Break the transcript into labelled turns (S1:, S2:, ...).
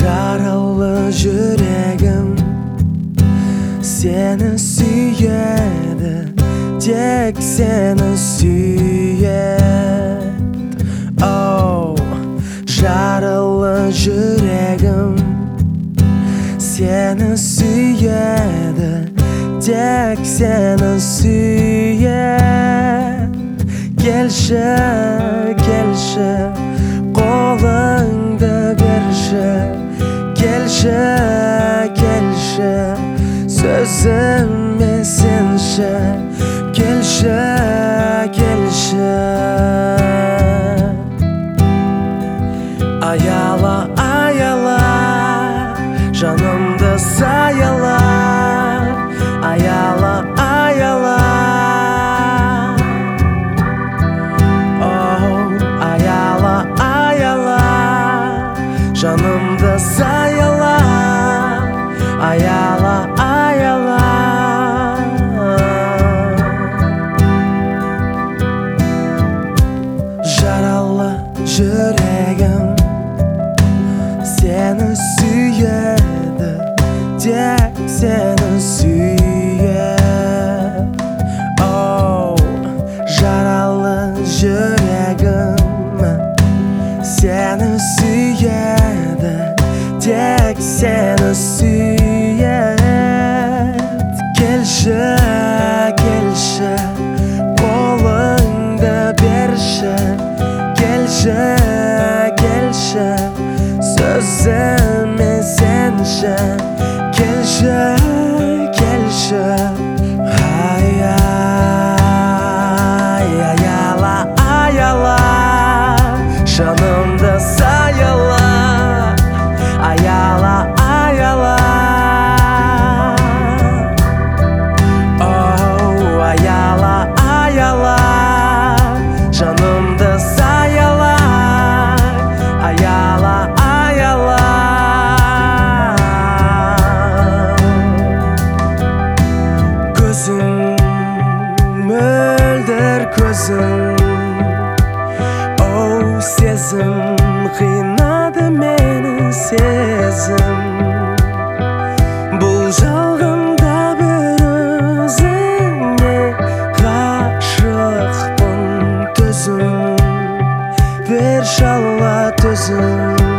S1: Жаралы жүрегім сені сүйеді, тек сені сүйеді. Оу, жаралы жүрегім сені сүйеді, тек сені сүйеді. Келші, келші, қолыңды берші. Келші, келші, сөзіме сенші. Келші, келші. Аяла, аяла, жанымды саяла. Аяла, аяла, аяла, аяла, жанымды саяла. Аяла, аяла. Жаралы жүрегім сені сүйеді, тек сені сүйеді. Оу, жаралы жүрегім сені сүйеді, тек сені сүйеді. Келші, келші, қолыңды берші. Келші, келші, сөзіме сенші. Келші, келші. Аяла, аяла, жанымды саяла. Аяла, аяла, оу, аяла, аяла, жанымды саяла. Аяла, аяла. Көзің, мөлдір көзің, оу, сезім қинады мені, сезім. Бұл жалғанда бір өзіңе ғашықпын. Төзім, берші Алла, төзім.